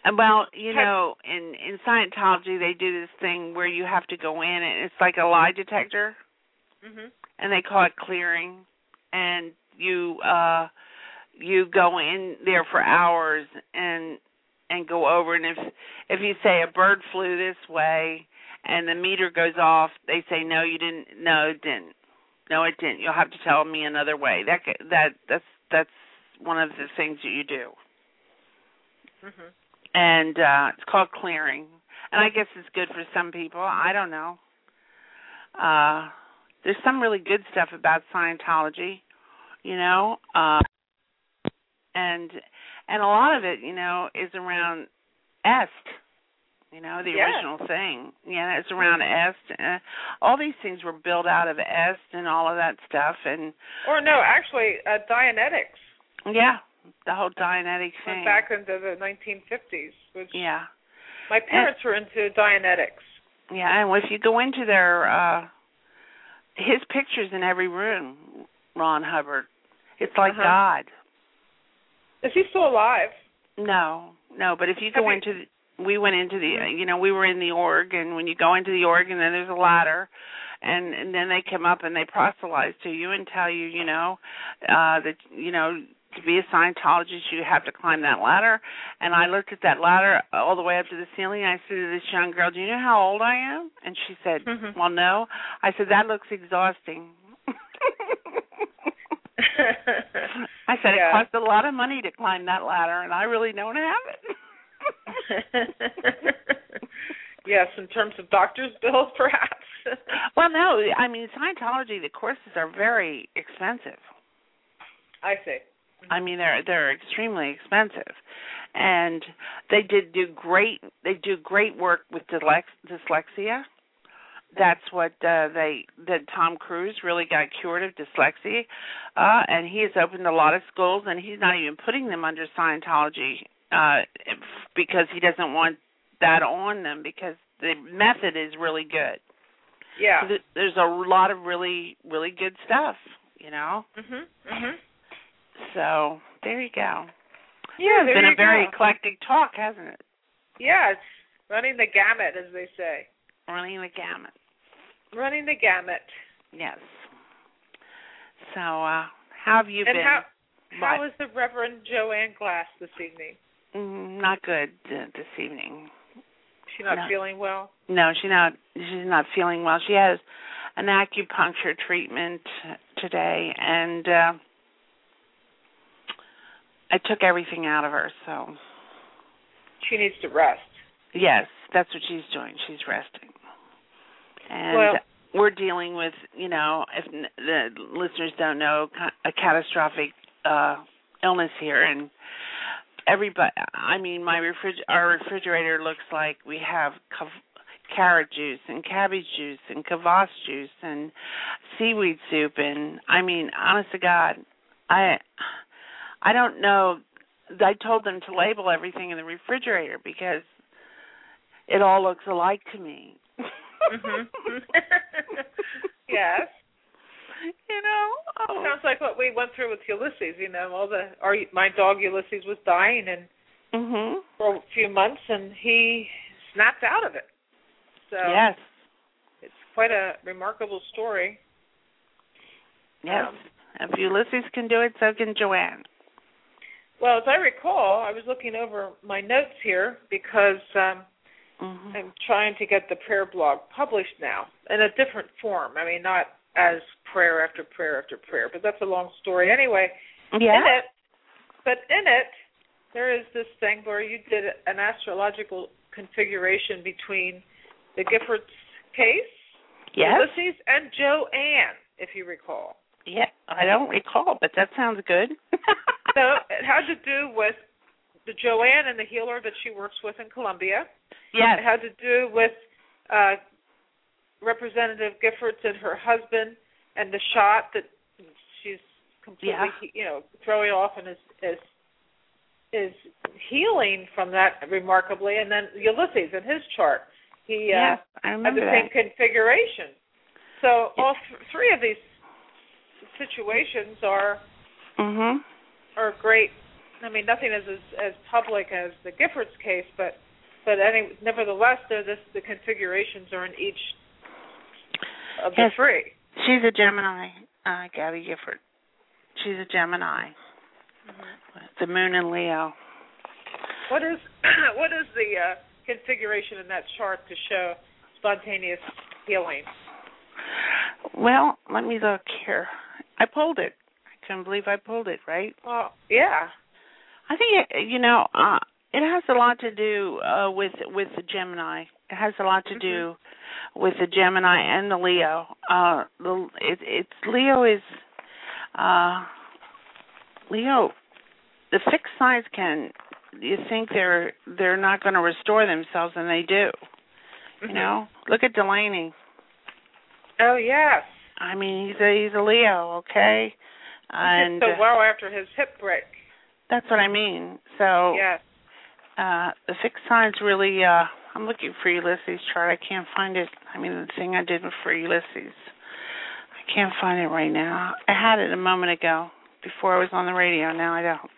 Well, you Have- know, in in Scientology they do this thing where you have to go in and it's like a lie detector, Mhm. and they call it clearing, and you uh you go in there for hours and and go over, and if if you say a bird flew this way and the meter goes off, they say no, you didn't. No, it didn't. No, it didn't. You'll have to tell me another way. That that that's that's one of the things that you do. Mhm. And uh it's called clearing. And I guess it's good for some people. I don't know. Uh there's some really good stuff about Scientology, you know. Uh and and a lot of it, you know, is around Est. You know, the Yeah. original thing. Yeah, it's around Est. Uh, all these things were built out of Est and all of that stuff, and Or no, actually, uh, Dianetics yeah, the whole Dianetic thing. went back into the nineteen fifties, which Yeah. my parents were into Dianetics. Yeah, and if you go into their uh his picture's in every room, Ron Hubbard. It's like Uh-huh. God. Is he still alive? No, no, but if you Have go you- into the, we went into the, you know, we were in the org, and when you go into the org, and then there's a ladder, and and then they come up and they proselytize to you and tell you, you know, uh that, you know, to be a Scientologist, you have to climb that ladder. And I looked at that ladder all the way up to the ceiling. And I said to this young girl, "Do you know how old I am?" And she said, Mhm. "Well, no." I said, "That looks exhausting." I said, Yeah. "It costs a lot of money to climb that ladder, and I really don't have it." Yes, in terms of doctor's bills, perhaps. Well, no, I mean, Scientology, the courses are very expensive. I see. I mean, they're they're extremely expensive, and they did do great. They do great work with dylex- dyslexia. That's what uh, they that Tom Cruise really got cured of dyslexia, uh, and he has opened a lot of schools, and he's not even putting them under Scientology uh, because he doesn't want that on them, because the method is really good. Yeah. So th- there's a lot of really really good stuff, you know. Mhm. Mhm. So there you go. Yeah, It's there been you a very go. eclectic talk, hasn't it? Yeah, it's running the gamut, as they say. Running the gamut. Running the gamut. Yes. So, uh, how have you and been? how how What? is the Reverend Joanne Glass this evening? Mm, not good uh, this evening. She not No. feeling well? No, she's not. She's not feeling well. She has an acupuncture treatment today, and uh, I took everything out of her. So, She needs to rest. yes, that's what she's doing. She's resting, and Well, we're dealing with, you know, if n- the listeners don't know, ca- a catastrophic uh, illness here, and everybody. I mean, my refrig- our refrigerator looks like we have cav- carrot juice and cabbage juice and kvass juice and seaweed soup, and I mean, honest to God, I I don't know. I told them to label everything in the refrigerator because it all looks alike to me. Mhm. Yes. You know, oh. Sounds like what we went through with Ulysses. You know, all the our my dog Ulysses was dying and Mhm. for a few months, and he snapped out of it. So Yes. it's quite a remarkable story. Yes. Um, If Ulysses can do it, so can Joanne. Well, as I recall, I was looking over my notes here because um, Mhm. I'm trying to get the prayer blog published now in a different form. I mean, not as prayer after prayer after prayer, but that's a long story. Anyway, Yeah. in it, but in it, there is this thing where you did an astrological configuration between the Giffords case, Yes. Ulysses, and Joanne, if you recall. Yeah, I don't recall, but that sounds good. So it had to do with the Joanne and the healer that she works with in Colombia. Yes. It had to do with uh, Representative Giffords and her husband and the shot that she's completely, Yeah. you know, throwing off and is, is is healing from that remarkably. And then Ulysses in his chart, he uh, Yes, I had remember the that. same configuration. So Yeah. all th- three of these situations are Mhm. are great I mean, nothing is as, as public as the Giffords case, but but any, nevertheless, there this the configurations are in each of the yes, three. She's a Gemini, uh, Gabby Gifford. She's a Gemini. Mm-hmm. The Moon in Leo. What is what is the uh, configuration in that chart to show spontaneous healing? Well, let me look here. I pulled it. I couldn't believe I pulled it, right? Well, yeah. I think, it, you know, uh, it has a lot to do uh, with with the Gemini. It has a lot to mm-hmm. do with the Gemini and the Leo. Uh, the it, it's Leo is uh, Leo. The fixed signs can. You think they're they're not going to restore themselves, and they do. Mm-hmm. You know, look at Delaney. Oh yes. I mean, he's a he's a Leo, okay. He and did so well after his hip break. That's what I mean. So yes. Uh, the fixed signs really, uh, I'm looking for Ulysses' chart. I can't find it. I mean, the thing I did for Ulysses. I can't find it right now. I had it a moment ago before I was on the radio. Now I don't.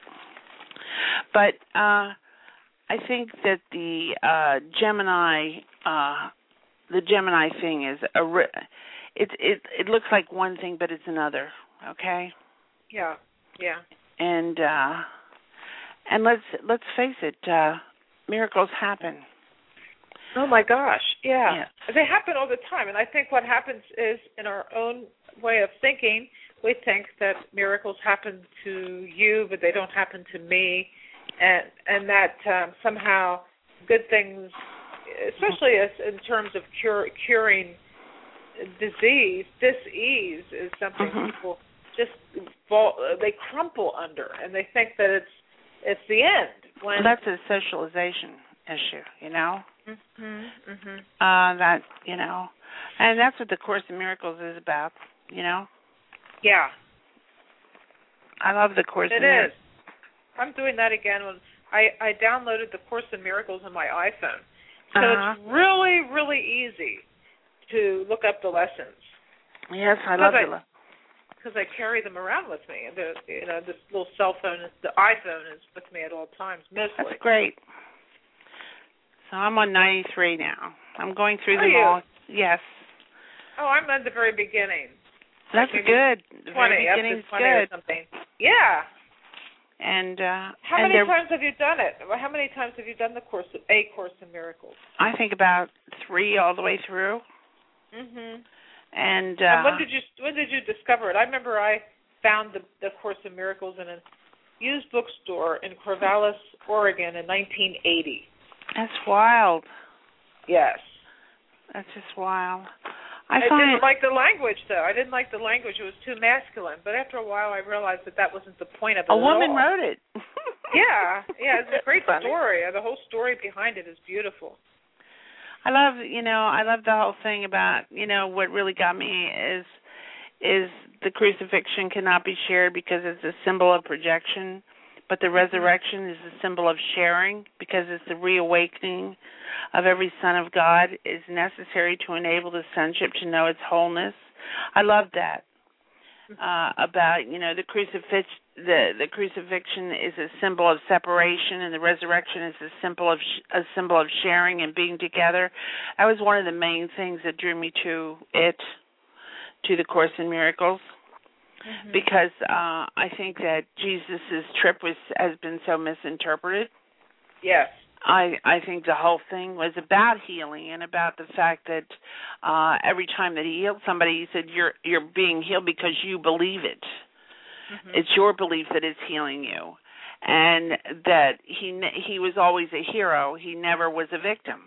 But uh, I think that the uh, Gemini, uh, the Gemini thing is, a ri- it, it, it looks like one thing, but it's another, okay? Yeah, yeah. And... Uh, And let's let's face it, uh, miracles happen. Oh my gosh, yeah. yeah. They happen all the time, and I think what happens is, in our own way of thinking, we think that miracles happen to you, but they don't happen to me, and and that um, somehow good things, especially as in terms of cure, curing disease, dis-ease is something mm-hmm. people just fall, they crumple under, and they think that it's It's the end. When well, that's a socialization issue, you know. Mm-hmm, mm-hmm. Uh, that you know, and that's what the Course in Miracles is about, you know. Yeah. I love the Course it in Miracles. It is. I'm doing that again. When I I downloaded the Course in Miracles on my iPhone, so uh-huh. it's really really easy to look up the lessons. Yes, I love the. Because I carry them around with me. The, you know, this little cell phone, the iPhone is with me at all times, mostly. That's great. So I'm on ninety-three now. I'm going through Are them you? all. Yes. Oh, I'm at the very beginning. That's like good. The twenty, very beginning's twenty good. Or something. Yeah. And uh, how and many times have you done it? How many times have you done the course, a Course in Miracles? I think about three all the way through. Mhm. And, uh, and when did you when did you discover it? I remember I found the, the Course in Miracles in a used bookstore in Corvallis, Oregon, in nineteen eighty. That's wild. Yes. That's just wild. I, I find didn't it... like the language, though. I didn't like the language. It was too masculine. But after a while, I realized that that wasn't the point of it. A woman at all. wrote it. yeah, yeah. It's a great Funny. story. The whole story behind it is beautiful. I love, you know, I love the whole thing about, you know, what really got me is is the crucifixion cannot be shared because it's a symbol of projection, but the resurrection is a symbol of sharing because it's the reawakening of every son of God is necessary to enable the sonship to know its wholeness. I love that. Uh, about, you know, the crucifix, the, the crucifixion is a symbol of separation, and the resurrection is a symbol of sh- a symbol of sharing and being together. That was one of the main things that drew me to it, to the Course in Miracles, mm-hmm. because uh, I think that Jesus's trip was has been so misinterpreted. Yes. I, I think the whole thing was about healing and about the fact that uh, every time that he healed somebody, he said, you're you're being healed because you believe it. Mm-hmm. It's your belief that it's healing you. And that he he was always a hero. He never was a victim.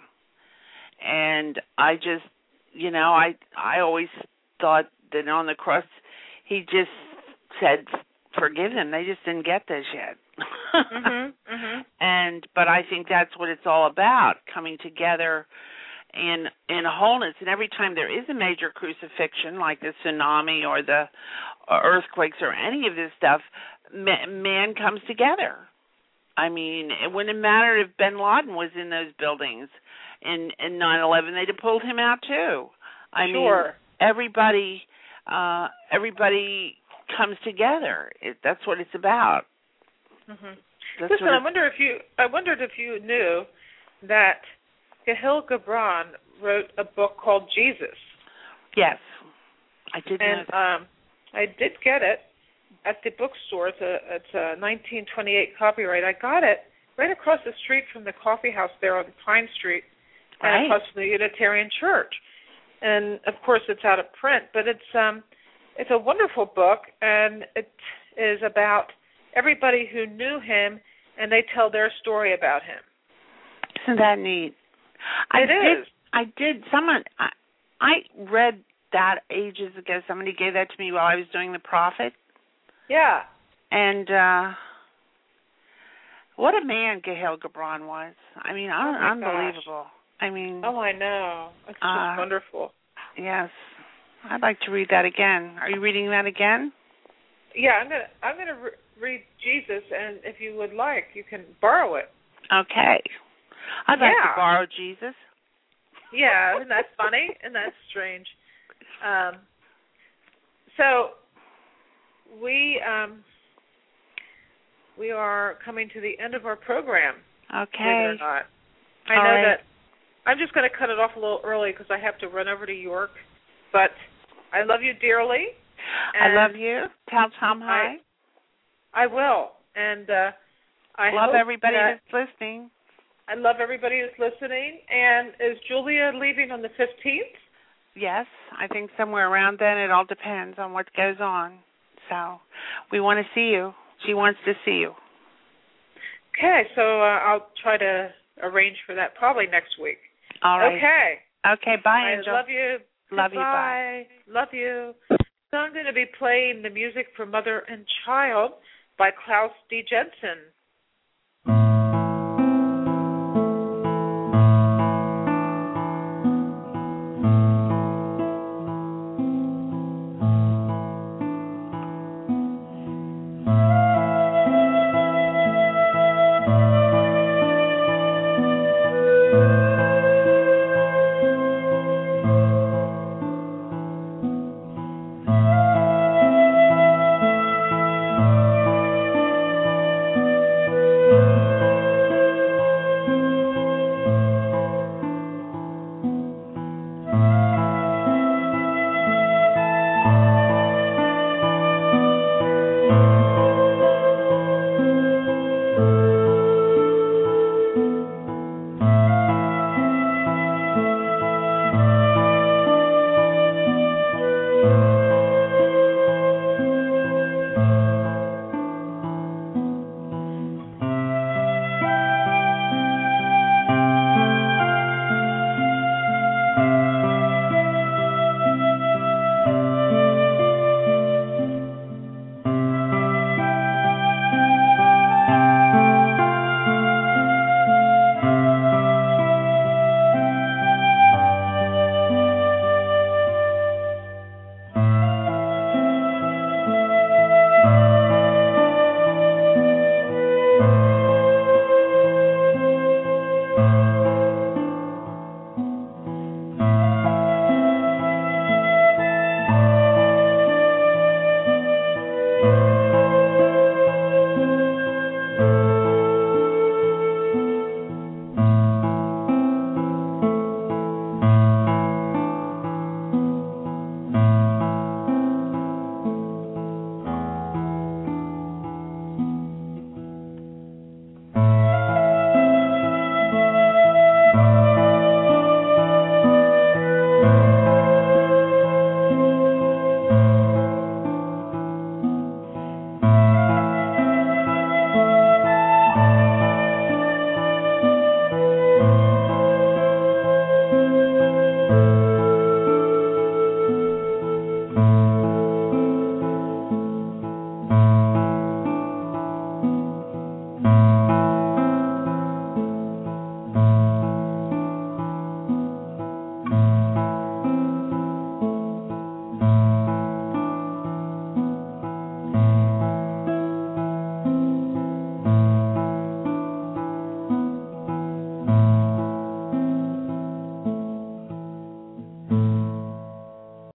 And I just, you know, I, I always thought that on the cross, he just said, forgive them. They just didn't get this yet. mm-hmm, mm-hmm. And but I think that's what it's all about, coming together in in wholeness. And every time there is a major crucifixion, like the tsunami or the or earthquakes or any of this stuff, man comes together. I mean, it wouldn't matter if Bin Laden was in those buildings in in nine eleven; they'd have pulled him out too. I sure. mean, everybody uh, everybody comes together. It, that's what it's about. Mm-hmm. That's Listen, what I wonder if you I wondered if you knew that Kahlil Gibran wrote a book called Jesus. Yes, I did know And that. um, I did get it at the bookstore. It's a, it's a nineteen twenty-eight copyright. I got it right across the street from the coffee house there on Pine Street, and Right. across from the Unitarian Church. And of course, it's out of print, but it's um, it's a wonderful book, and it is about everybody who knew him, and they tell their story about him. Isn't that neat? I It did, is. I did. Someone, I, I read that ages ago. Somebody gave that to me while I was doing The Prophet. Yeah. And uh, what a man Kahlil Gibran was. I mean, Oh un- my unbelievable. I mean, Oh, I know. It's just Uh, wonderful. yes. I'd like to read that again. Are you reading that again? Yeah, I'm gonna I'm gonna re- read Jesus, and if you would like, you can borrow it. Okay. I'd like Yeah. to borrow Jesus. Yeah, isn't that funny? Isn't that strange? Um, so we um, we are coming to the end of our program. Believe it Okay. or not, I All know right. that I'm just going to cut it off a little early because I have to run over to York. But I love you dearly. I and love you. Tell Tom hi. I, I will, and uh, I love hope everybody that, that's listening. I love everybody who's listening. And is Julia leaving on the fifteenth? Yes, I think somewhere around then. It all depends on what goes on. So we want to see you. She wants to see you. Okay, so uh, I'll try to arrange for that probably next week. All right. Okay. Okay, bye, Angel. I love you. Love you, Bye. Love you. So I'm going to be playing the music for Mother and Child by Klaus D. Jensen.